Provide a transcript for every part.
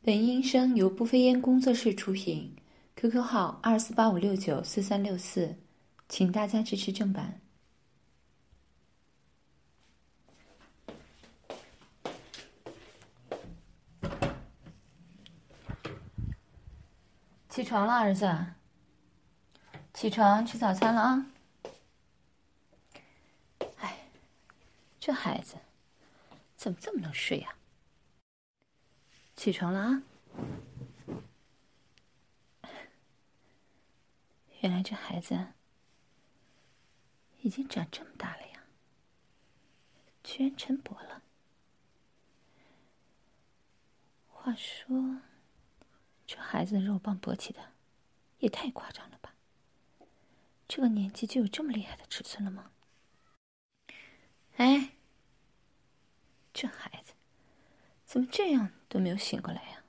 本音声由不飞烟工作室出品 ，QQ 号2485694364，请大家支持正版。起床了，儿子，起床吃早餐了啊！哎，这孩子怎么这么能睡啊？起床了啊！原来这孩子已经长这么大了呀，居然晨勃了。话说，这孩子的肉棒勃起的也太夸张了吧？这个年纪就有这么厉害的尺寸了吗？哎，这孩子怎么这样都没有醒过来呀？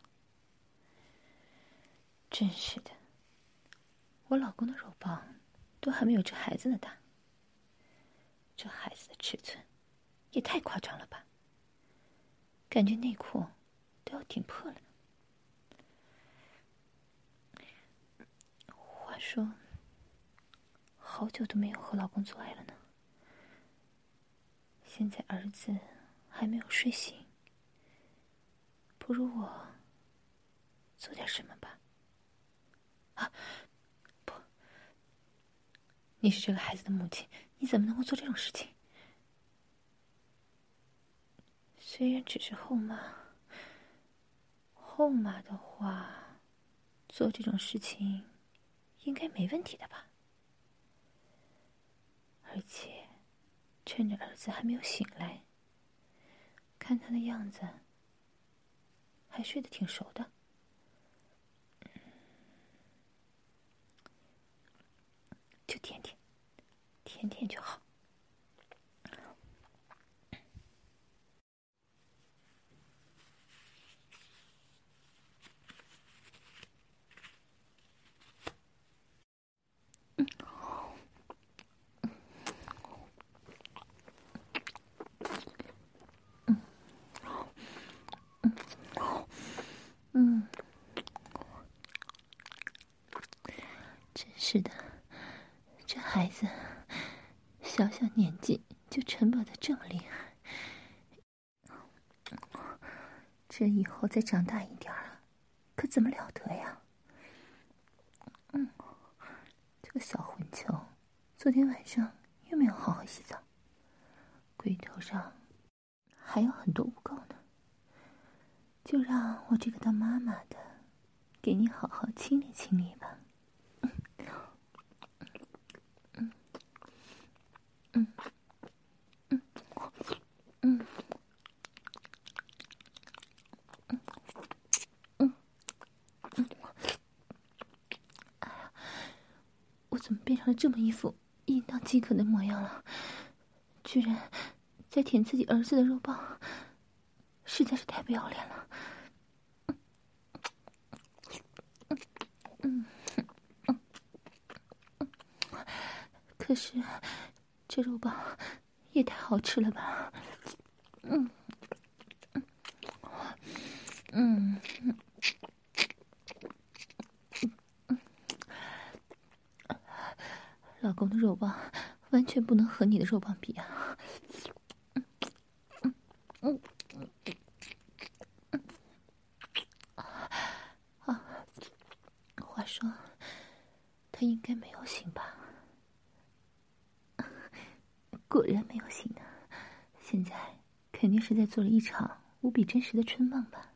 真是的，我老公的肉棒都还没有这孩子的大，这孩子的尺寸也太夸张了吧？感觉内裤都要顶破了呢。话说，好久都没有和老公做爱了呢。现在儿子还没有睡醒，不如我做点什么吧。啊，不，你是这个孩子的母亲，你怎么能够做这种事情？虽然只是后妈的话，做这种事情应该没问题的吧？而且趁着儿子还没有醒来，看他的样子还睡得挺熟的，就舔舔就好。真是的，这孩子小小年纪就晨勃得这么厉害，这以后再长大一点啊，可怎么了得呀？这个小混球，昨天晚上又没有好好洗澡，龟头上还有很多污垢呢。就让我这个当妈妈的给你好好清理清理吧。我怎么变成了这么一副应当饥渴的模样了？居然在舔自己儿子的肉棒，实在是太不要脸了。可是这肉棒也太好吃了吧？老公的肉棒完全不能和你的肉棒比啊！话说，他应该没有醒吧？果然没有醒呢，现在肯定是在做了一场无比真实的春梦吧？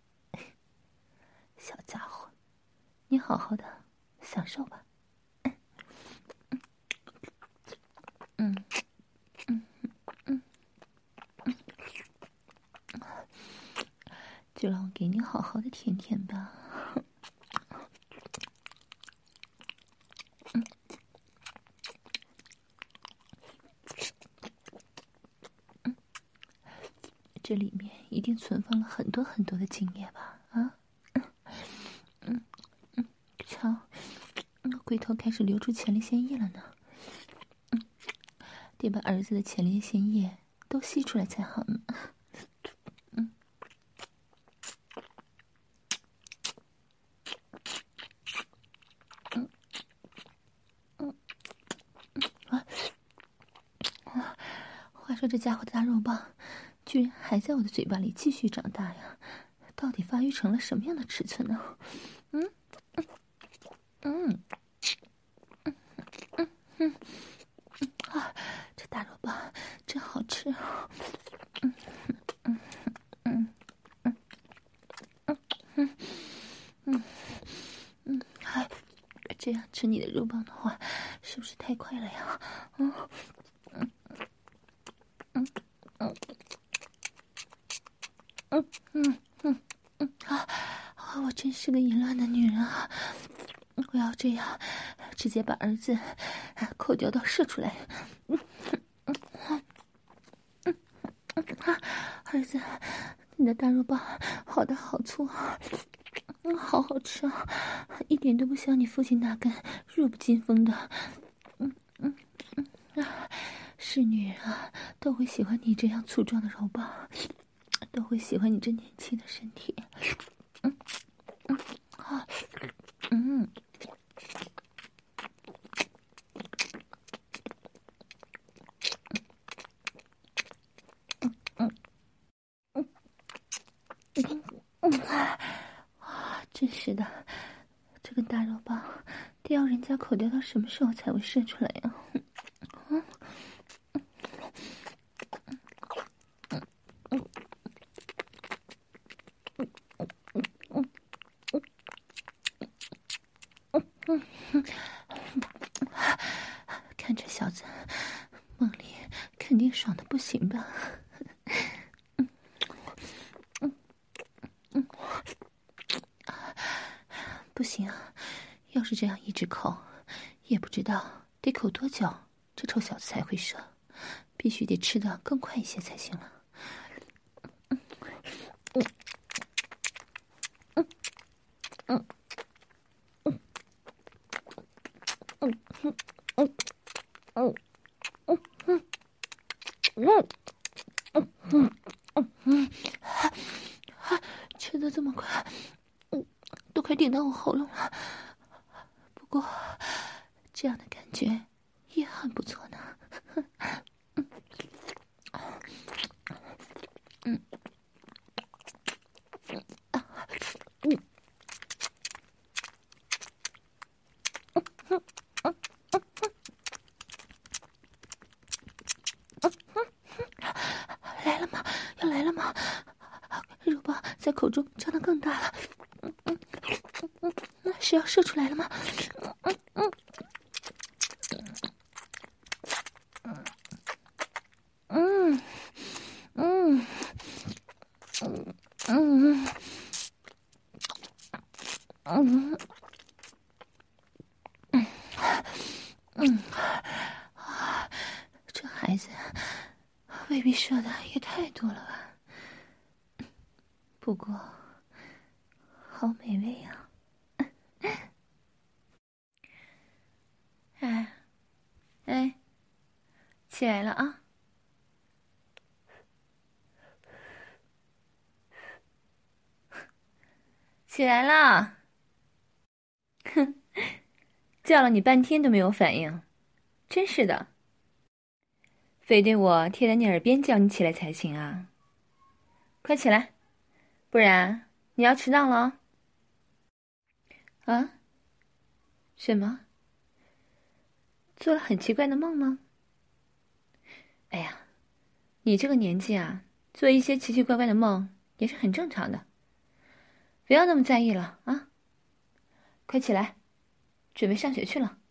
小家伙，你好好的享受吧。就让我给你好好的舔舔吧。这里面一定存放了很多很多的精液吧？啊，瞧，龟头开始流出前列腺液了呢。得把儿子的前列腺液都吸出来才好呢。 说这家伙的大肉棒居然还在我的嘴巴里继续长大呀，到底发育成了什么样的尺寸呢？这大肉棒真好吃啊！这样吃你的肉棒的话，是不是太快了呀？我真是个淫乱的女人啊！我要这样，直接把儿子口叼到射出来。儿子，你的大肉棒好大好粗啊！好好吃啊，一点都不像你父亲那根弱不禁风的。是女人啊，都会喜欢你这样粗壮的肉棒，都会喜欢你这年轻的身体。真是的，这个大肉棒得要人家口叼到什么时候才会射出来呀？看这小子，梦里肯定爽的不行吧？不行啊，要是这样一直口，也不知道得口多久，这臭小子才会射，必须得吃得更快一些才行了。吃得这么快，都快顶到我喉咙了。不过，这样的感觉也很不错呢。来了吗？要来了吗？肉棒在口中张得更大了。是要射出来了吗？这孩子未必射的也太多了吧？不过好美味啊！哎，起来了啊！起来了！哼，叫了你半天都没有反应，真是的，非得我贴在你耳边叫你起来才行啊！快起来，不然你要迟到了哦。啊？什么？做了很奇怪的梦吗？哎呀，你这个年纪啊，做一些奇奇怪怪的梦也是很正常的，不要那么在意了啊！快起来，准备上学去了。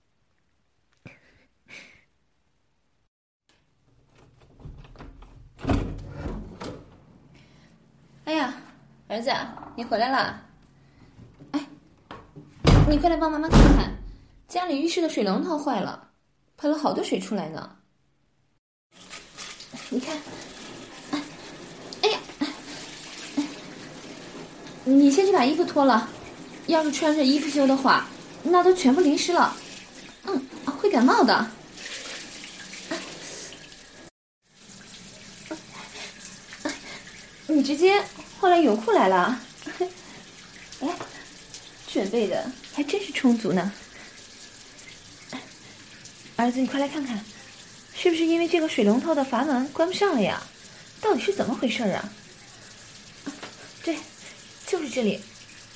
哎呀，儿子，你回来了！哎，你快来帮妈妈看看，家里浴室的水龙头坏了，喷了好多水出来呢。你看，哎呀，你先去把衣服脱了，要是穿着衣服修的话，那都全部淋湿了，会感冒的。你直接换了泳裤来了，哎，准备的还真是充足呢。儿子，你快来看看， 是不是因为这个水龙头的阀门关不上了呀？到底是怎么回事啊？对，就是这里。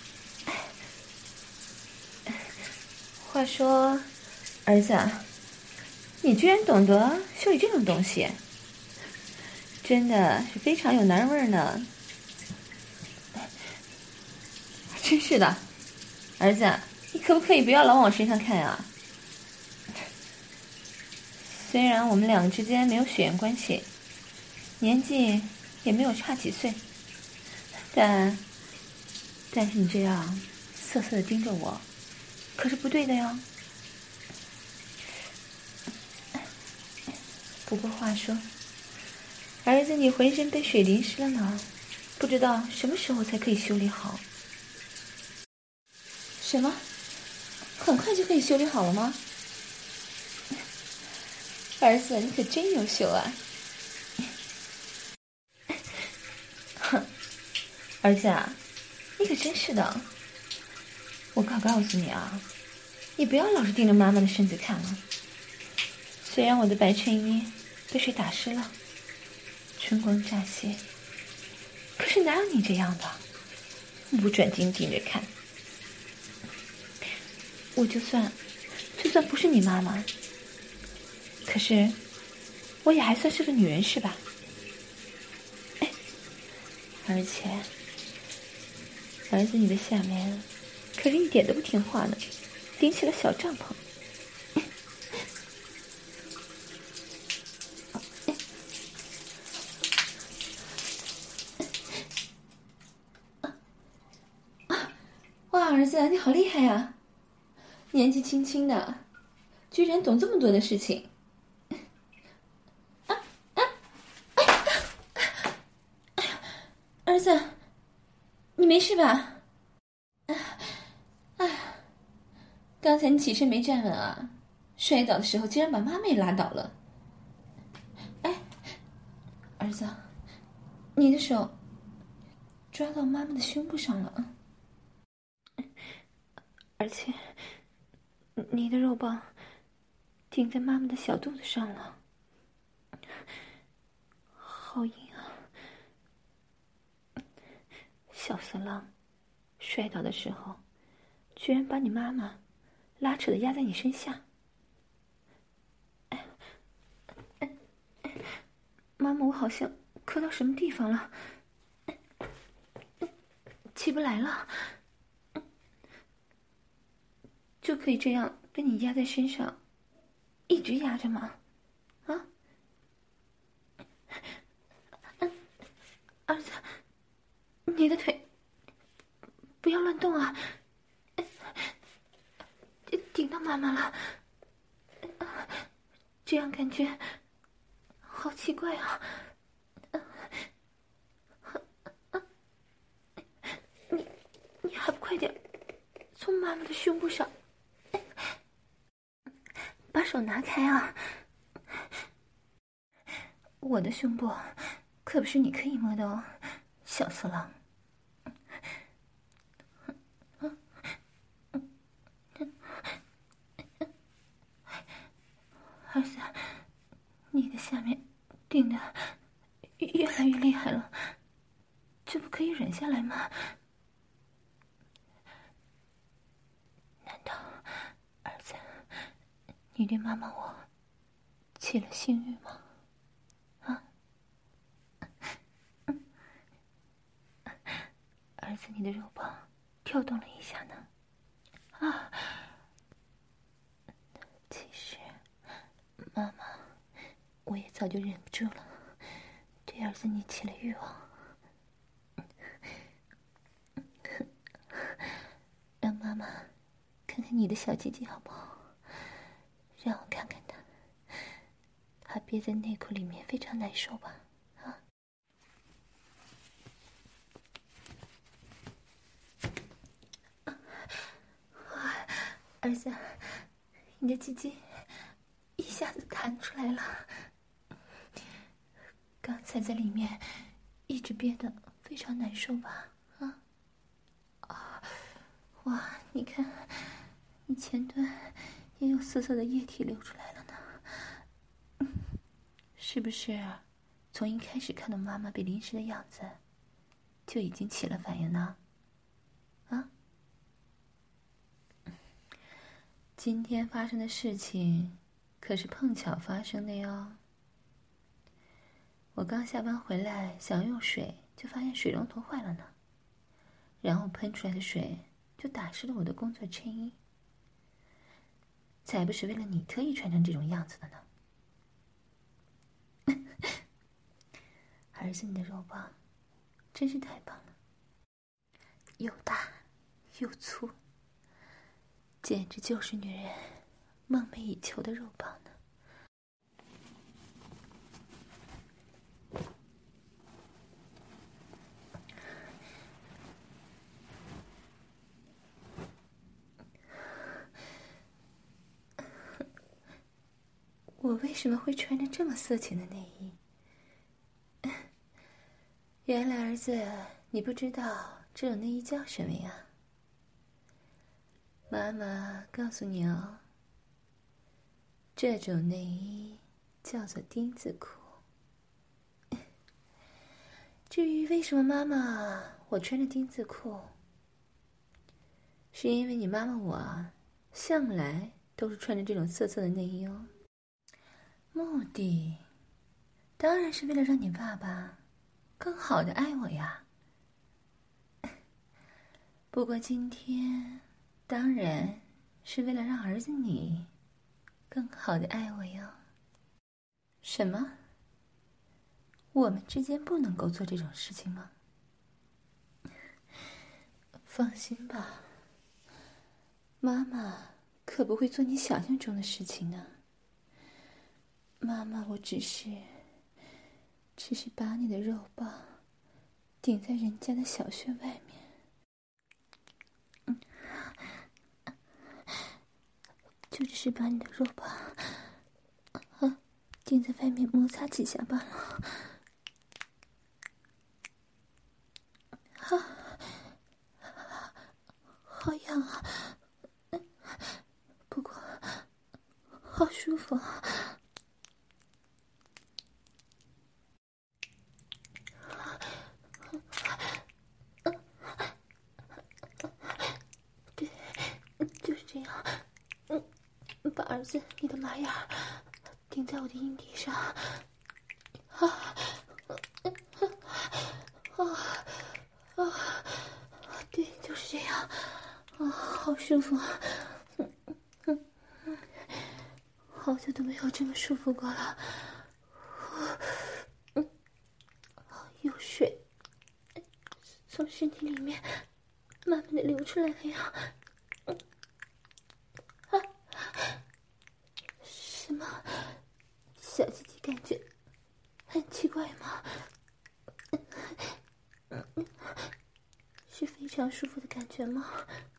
话说，儿子，你居然懂得修理这种东西，真的是非常有男人味呢。真是的，儿子，你可不可以不要老往我身上看啊？虽然我们两个之间没有血缘关系，年纪也没有差几岁，但是你这样色色的盯着我，可是不对的哟。不过话说，儿子，你浑身被水淋湿了呢，不知道什么时候才可以修理好。什么？很快就可以修理好了吗？儿子，你可真优秀啊！哼，儿子啊，你可真是的。我可告诉你啊，你不要老是盯着妈妈的身子看了。虽然我的白衬衣被水打湿了，春光乍泄，可是哪有你这样的，不转睛盯着看。我就算不是你妈妈，可是我也还算是个女人是吧？而且儿子，你的下面可是一点都不听话呢，顶起了小帐篷。哇，儿子，你好厉害呀！年纪轻轻的，居然懂这么多的事情。儿子，你没事吧？刚才你起身没站稳啊，摔倒的时候竟然把妈妈也拉倒了。儿子，你的手抓到妈妈的胸部上了，而且你的肉棒顶在妈妈的小肚子上了，好硬啊！小色狼，摔倒的时候居然把你妈妈拉扯的压在你身下。妈妈，我好像磕到什么地方了，起不来了，就可以这样被你压在身上，一直压着吗？啊？儿子，你的腿不要乱动啊！顶到妈妈了，这样感觉好奇怪啊！你还不快点从妈妈的胸部上把手拿开啊！我的胸部可不是你可以摸的哦，小色狼。儿子，你的下面顶得越来越厉害了，这不可以忍下来吗？难道儿子，你对妈妈我起了性欲吗？啊？儿子，你的肉棒跳动了一下呢。啊！其实妈妈，我也早就忍不住了，对儿子你起了欲望。让妈妈看看你的小鸡鸡好不好？让我看看它憋在内裤里面非常难受吧？啊！儿子，你的鸡鸡一下子弹出来了，刚才在里面一直憋得非常难受吧？哇，你看，你前端也有涩涩的液体流出来了呢。 是不是从一开始看到妈妈被淋湿的样子，就已经起了反应呢？啊？今天发生的事情可是碰巧发生的哟。我刚下班回来，想用水，就发现水龙头坏了呢。然后喷出来的水就打湿了我的工作衬衣。才不是为了你特意穿成这种样子的呢。儿子，你的肉棒真是太棒了，又大又粗，简直就是女人梦寐以求的肉棒呢。我为什么会穿着这么色情的内衣？原来儿子，你不知道这种内衣叫什么呀？妈妈告诉你哦，这种内衣叫做丁字裤。至于为什么妈妈我穿着丁字裤，是因为你妈妈我向来都是穿着这种色色的内衣哦。目的当然是为了让你爸爸更好的爱我呀。不过今天当然是为了让儿子你更好的爱我哟。什么？我们之间不能够做这种事情吗？放心吧，妈妈可不会做你想象中的事情呢。妈妈，我只是把你的肉棒顶在人家的小穴外面，就只是把你的肉棒顶在外面摩擦几下罢了。好痒啊，不过好舒服啊。对，就是这样。把儿子你的马眼顶在我的阴蒂上。对，就是这样。好舒服。好久都没有这么舒服过了。有水从身体里面慢慢的流出来了呀。什么？小鸡鸡感觉很奇怪吗？是非常舒服的感觉吗？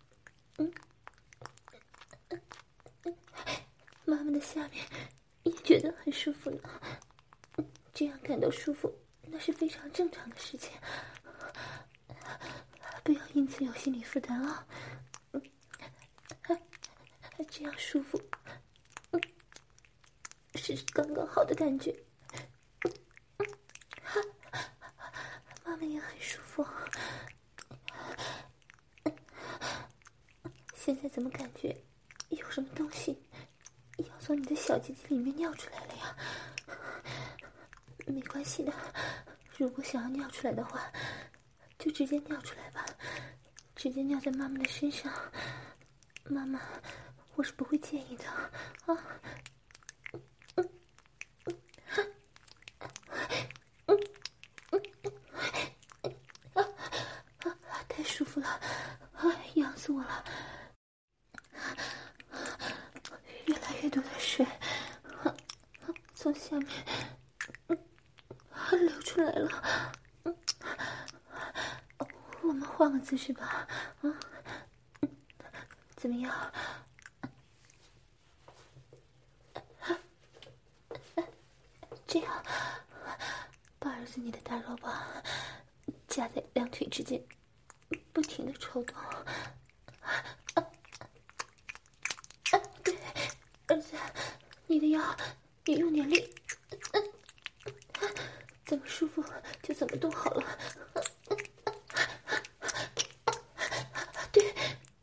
妈妈的下面也觉得很舒服呢。这样感到舒服那是非常正常的事情，不要因此有心理负担啊。这样舒服是刚刚好的感觉。妈妈也很舒服。现在怎么感觉有什么东西要从你的小鸡鸡里面尿出来了呀？没关系的，如果想要尿出来的话，就直接尿出来吧，直接尿在妈妈的身上，妈妈我是不会介意的啊。太舒服了，痒死我了。越来越多的水从下面流出来了。我们换个姿势吧。怎么样？这样，把儿子你的大肉棒夹在两腿之间，不停的抽动。对，儿子，你的腰也用点力。 怎么舒服就怎么动好了。对，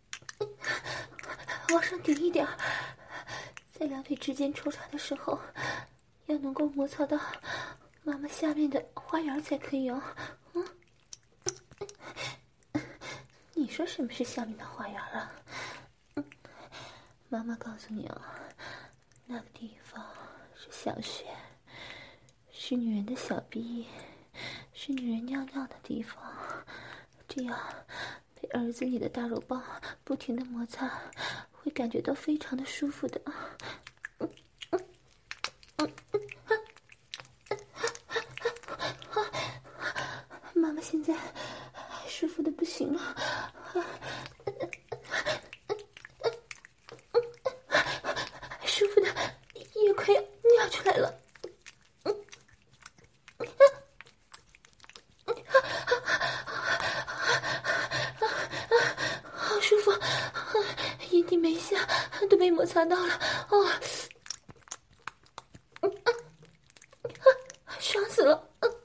往上顶一点，在两腿之间抽插的时候，要能够摩擦到妈妈下面的花园才可以哦。你说什么是下面的花园啊？妈妈告诉你哦，那个地方是小穴，是女人的小臂，是女人尿尿的地方。这样被儿子你的大肉棒不停的摩擦，会感觉到非常的舒服的。妈妈现在舒服的不行了，舒服的也快要尿出来了。好舒服，阴蒂眉下都被摩擦到了。爽死了。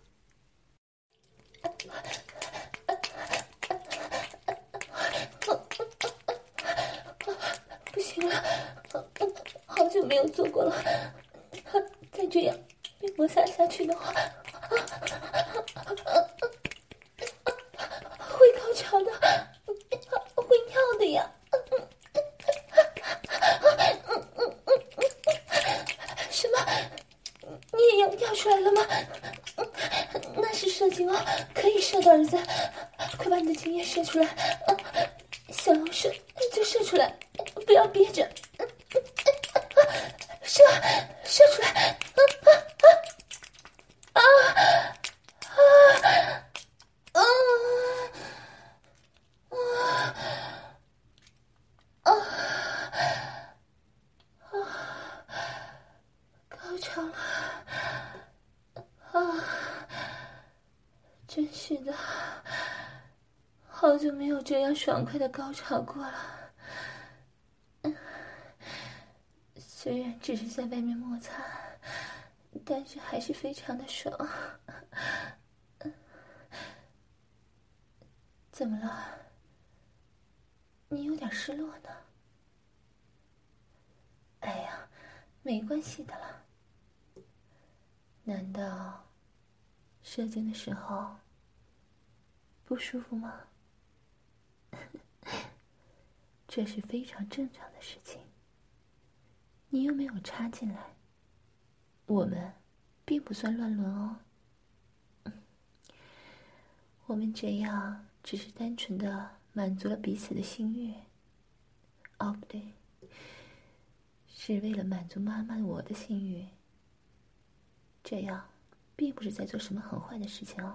不行了，好久没有做过了，再这样被摩擦下去的话，会高潮的，会尿的呀。什么？你也要尿出来了吗？那是射精哦，可以射的，儿子，快把你的精液射出来。想要射就射出来，不要憋着。射出来。高潮了。真是的，好久没有这样爽快的高潮过了。虽然只是在外面摩擦，但是还是非常的爽。怎么了？你有点失落呢？哎呀，没关系的了。难道射精的时候不舒服吗？这是非常正常的事情。你又没有插进来，我们并不算乱伦哦。我们这样只是单纯的满足了彼此的性欲。哦，不对，是为了满足妈妈我的性欲。这样并不是在做什么很坏的事情哦。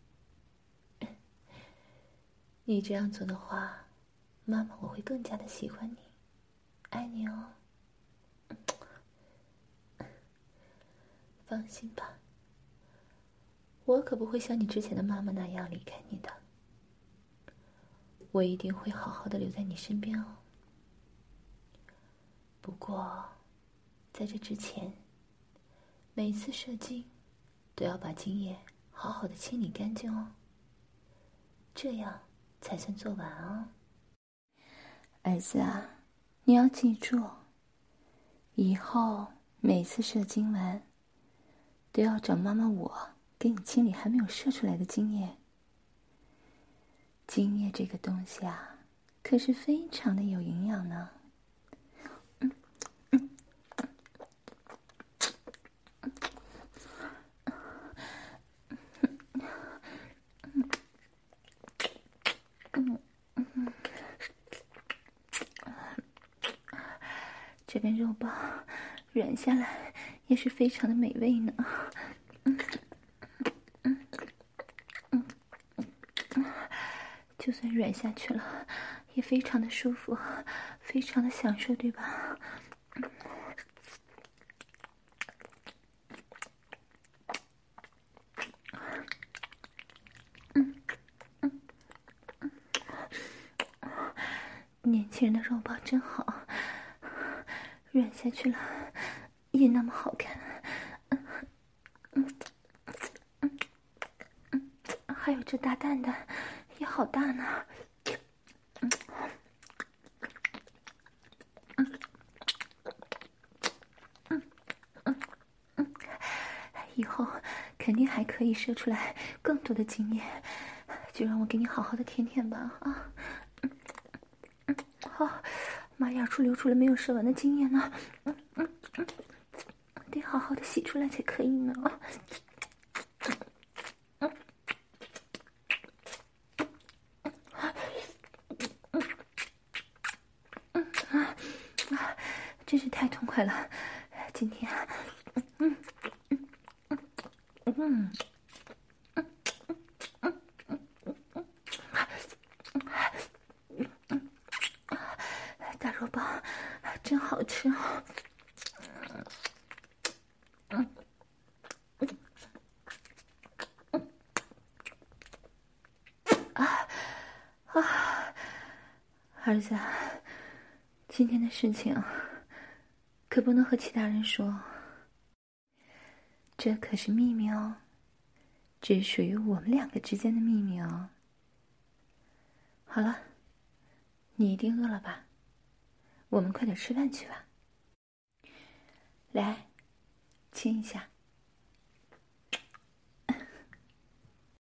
你这样做的话，妈妈我会更加的喜欢你，爱你哦。放心吧，我可不会像你之前的妈妈那样离开你的，我一定会好好的留在你身边哦。不过在这之前，每次射精都要把精液好好的清理干净哦，这样才算做完哦。儿子啊，你要记住，以后每次射精完都要找妈妈我给你清理还没有射出来的精液。精液这个东西啊，可是非常的有营养呢。这边肉棒软下来也是非常的美味呢。就算软下去了，也非常的舒服，非常的享受，对吧？年轻人的肉棒真好，软下去了也那么好看。 还有这大蛋蛋也好大呢。以后肯定还可以射出来更多的精液，就让我给你好好的舔舔吧啊！好，马眼处流出了没有射完的精液呢，得好好的洗出来才可以呢啊！真是太痛快了，今天，大肉棒真好吃啊！儿子，今天的事情可不能和其他人说，这可是秘密哦，只属于我们两个之间的秘密哦。好了，你一定饿了吧？我们快点吃饭去吧。来，亲一下。